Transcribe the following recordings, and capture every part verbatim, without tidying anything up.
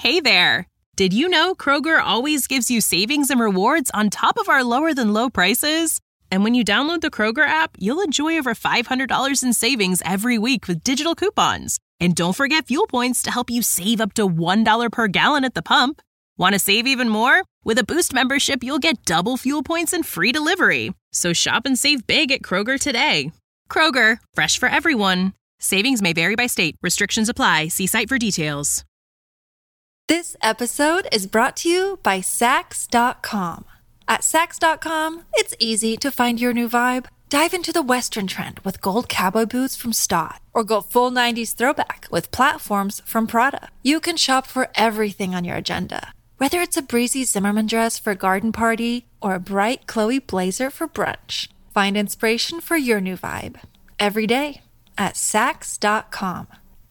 Hey there! Did you know Kroger always gives you savings and rewards on top of our lower-than-low prices? And when you download the Kroger app, you'll enjoy over five hundred dollars in savings every week with digital coupons. And don't forget fuel points to help you save up to one dollar per gallon at the pump. Want to save even more? With a Boost membership, you'll get double fuel points and free delivery. So shop and save big at Kroger today. Kroger, fresh for everyone. Savings may vary by state. Restrictions apply. See site for details. This episode is brought to you by Sax dot com. At Sax dot com, it's easy to find your new vibe. Dive into the Western trend with gold cowboy boots from Stott, or go full nineties throwback with platforms from Prada. You can shop for everything on your agenda, whether it's a breezy Zimmermann dress for a garden party or a bright Chloe blazer for brunch. Find inspiration for your new vibe every day at Sax dot com.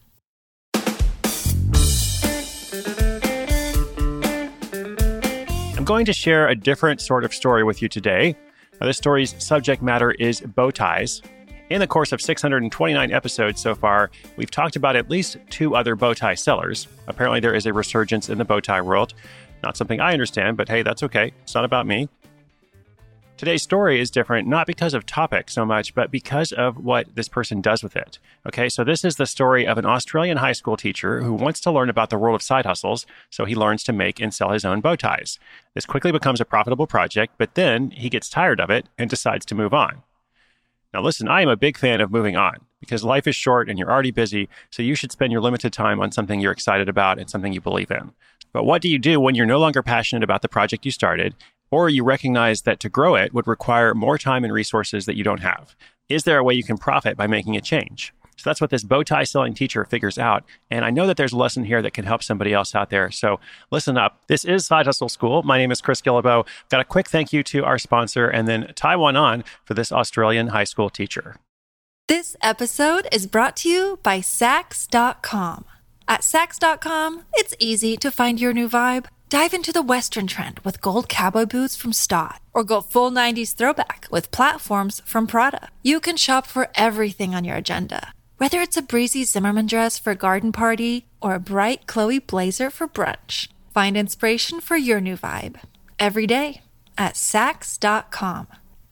I'm going to share a different sort of story with you today. Now, this story's subject matter is bow ties. In the course of six hundred twenty-nine episodes so far, we've talked about at least two other bow tie sellers. Apparently, there is a resurgence in the bow tie world. Not something I understand, but hey, that's okay. It's not about me. Today's story is different, not because of topic so much, but because of what this person does with it. Okay, so this is the story of an Australian high school teacher who wants to learn about the world of side hustles, so he learns to make and sell his own bow ties. This quickly becomes a profitable project, but then he gets tired of it and decides to move on. Now listen, I am a big fan of moving on, because life is short and you're already busy, so you should spend your limited time on something you're excited about and something you believe in. But what do you do when you're no longer passionate about the project you started, or you recognize that to grow it would require more time and resources that you don't have? Is there a way you can profit by making a change? So that's what this bow tie selling teacher figures out. And I know that there's a lesson here that can help somebody else out there. So listen up. This is Side Hustle School. My name is Chris Guillebeau. Got a quick thank you to our sponsor, and then tie one on for this Australian high school teacher. This episode is brought to you by Sax dot com. At Sax dot com, it's easy to find your new vibe. Dive into the Western trend with gold cowboy boots from Stott, or go full nineties throwback with platforms from Prada. You can shop for everything on your agenda, whether it's a breezy Zimmermann dress for a garden party or a bright Chloe blazer for brunch. Find inspiration for your new vibe every day at Sax dot com.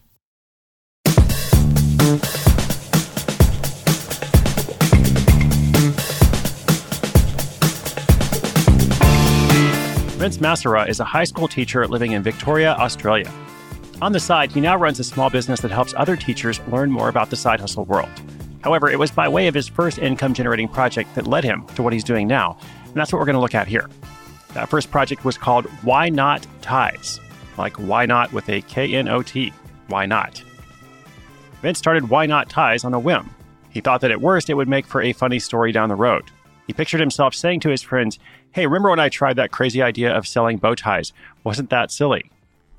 Vince Massera is a high school teacher living in Victoria, Australia. On the side, he now runs a small business that helps other teachers learn more about the side hustle world. However, it was by way of his first income-generating project that led him to what he's doing now, and that's what we're going to look at here. That first project was called Why Not Ties, like why not with a K N O T, why not? Vince started Why Not Ties on a whim. He thought that at worst it would make for a funny story down the road. He pictured himself saying to his friends, "Hey, remember when I tried that crazy idea of selling bow ties? Wasn't that silly?"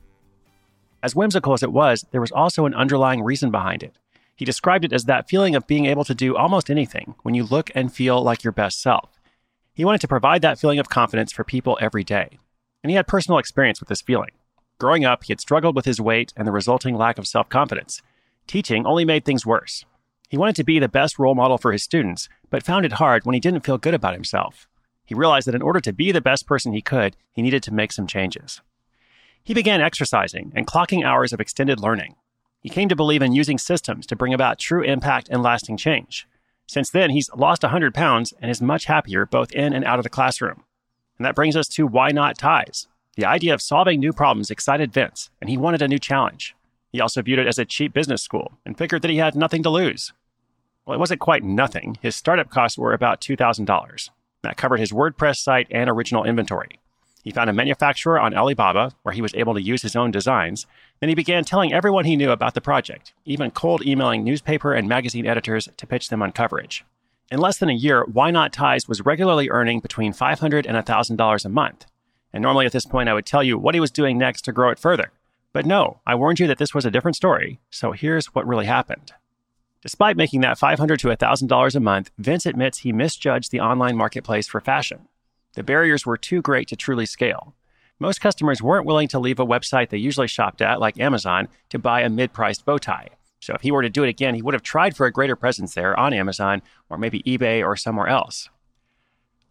As whimsical as it was, there was also an underlying reason behind it. He described it as that feeling of being able to do almost anything when you look and feel like your best self. He wanted to provide that feeling of confidence for people every day. And he had personal experience with this feeling. Growing up, he had struggled with his weight and the resulting lack of self-confidence. Teaching only made things worse. He wanted to be the best role model for his students, but found it hard when he didn't feel good about himself. He realized that in order to be the best person he could, he needed to make some changes. He began exercising and clocking hours of extended learning. He came to believe in using systems to bring about true impact and lasting change. Since then, he's lost one hundred pounds and is much happier both in and out of the classroom. And that brings us to Why Not Ties. The idea of solving new problems excited Vince, and he wanted a new challenge. He also viewed it as a cheap business school and figured that he had nothing to lose. Well, it wasn't quite nothing. His startup costs were about two thousand dollars. That covered his WordPress site and original inventory. He found a manufacturer on Alibaba where he was able to use his own designs. Then he began telling everyone he knew about the project, even cold emailing newspaper and magazine editors to pitch them on coverage. In less than a year, Why Not Ties was regularly earning between five hundred dollars and one thousand dollars a month. And normally at this point, I would tell you what he was doing next to grow it further. But no, I warned you that this was a different story, so here's what really happened. Despite making that five hundred dollars to one thousand dollars a month, Vince admits he misjudged the online marketplace for fashion. The barriers were too great to truly scale. Most customers weren't willing to leave a website they usually shopped at, like Amazon, to buy a mid-priced bow tie. So if he were to do it again, he would have tried for a greater presence there on Amazon or maybe eBay or somewhere else.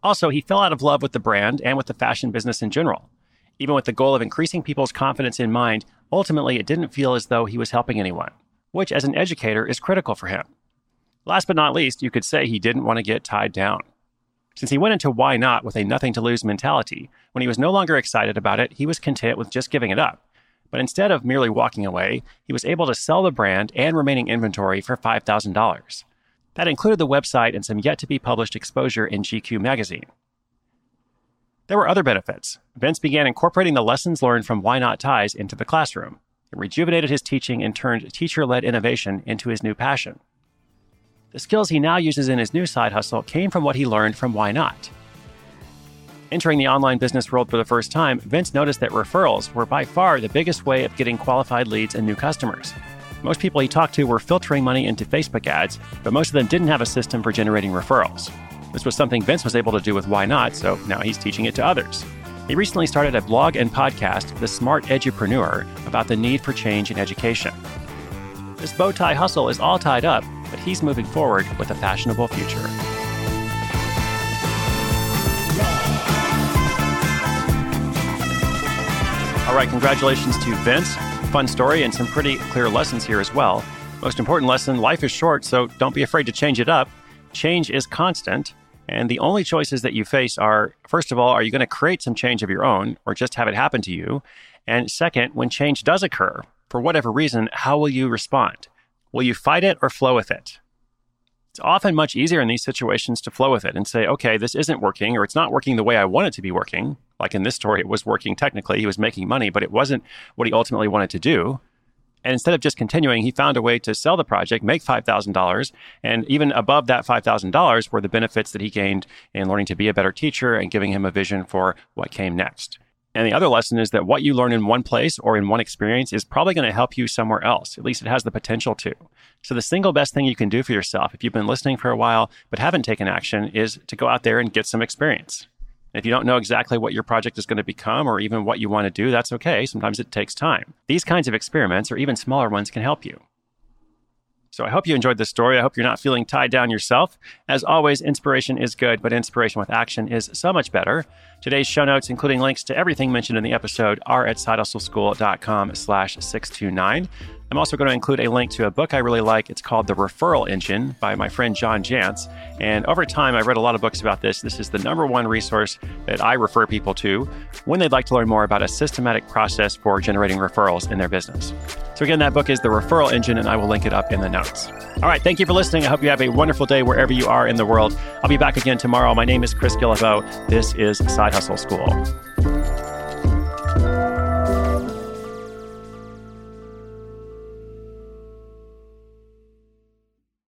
Also, he fell out of love with the brand and with the fashion business in general. Even with the goal of increasing people's confidence in mind, ultimately it didn't feel as though he was helping anyone, which as an educator is critical for him. Last but not least, you could say he didn't want to get tied down. Since he went into Why Not with a nothing-to-lose mentality, when he was no longer excited about it, he was content with just giving it up. But instead of merely walking away, he was able to sell the brand and remaining inventory for five thousand dollars. That included the website and some yet-to-be-published exposure in G Q magazine. There were other benefits. Vince began incorporating the lessons learned from Why Not ties into the classroom. It rejuvenated his teaching and turned teacher-led innovation into his new passion. The skills he now uses in his new side hustle came from what he learned from Why Not. Entering the online business world for the first time, Vince noticed that referrals were by far the biggest way of getting qualified leads and new customers. Most people he talked to were filtering money into Facebook ads, but most of them didn't have a system for generating referrals. This was something Vince was able to do with Why Not, so now he's teaching it to others. He recently started a blog and podcast, The Smart Edupreneur, about the need for change in education. This bow tie hustle is all tied up, but he's moving forward with a fashionable future. All right, congratulations to Vince. Fun story and some pretty clear lessons here as well. Most important lesson, life is short, so don't be afraid to change it up. Change is constant, and the only choices that you face are, first of all, are you going to create some change of your own or just have it happen to you? And second, when change does occur, for whatever reason, how will you respond? Will you fight it or flow with it? It's often much easier in these situations to flow with it and say, okay, this isn't working, or it's not working the way I want it to be working. Like in this story, it was working technically. He was making money, but it wasn't what he ultimately wanted to do. And instead of just continuing, he found a way to sell the project, make five thousand dollars. And even above that five thousand dollars were the benefits that he gained in learning to be a better teacher and giving him a vision for what came next. And the other lesson is that what you learn in one place or in one experience is probably going to help you somewhere else. At least it has the potential to. So the single best thing you can do for yourself, if you've been listening for a while but haven't taken action, is to go out there and get some experience. If you don't know exactly what your project is going to become or even what you want to do, that's okay. Sometimes it takes time. These kinds of experiments, or even smaller ones, can help you. So I hope you enjoyed this story. I hope you're not feeling tied down yourself. As always, inspiration is good, but inspiration with action is so much better. Today's show notes, including links to everything mentioned in the episode, are at sidehustleschool.com slash 629. I'm also going to include a link to a book I really like. It's called The Referral Engine by my friend John Jantsch. And over time, I've read a lot of books about this. This is the number one resource that I refer people to when they'd like to learn more about a systematic process for generating referrals in their business. So again, that book is The Referral Engine, and I will link it up in the notes. All right, thank you for listening. I hope you have a wonderful day wherever you are in the world. I'll be back again tomorrow. My name is Chris Guillebeau. This is Side Hustle School.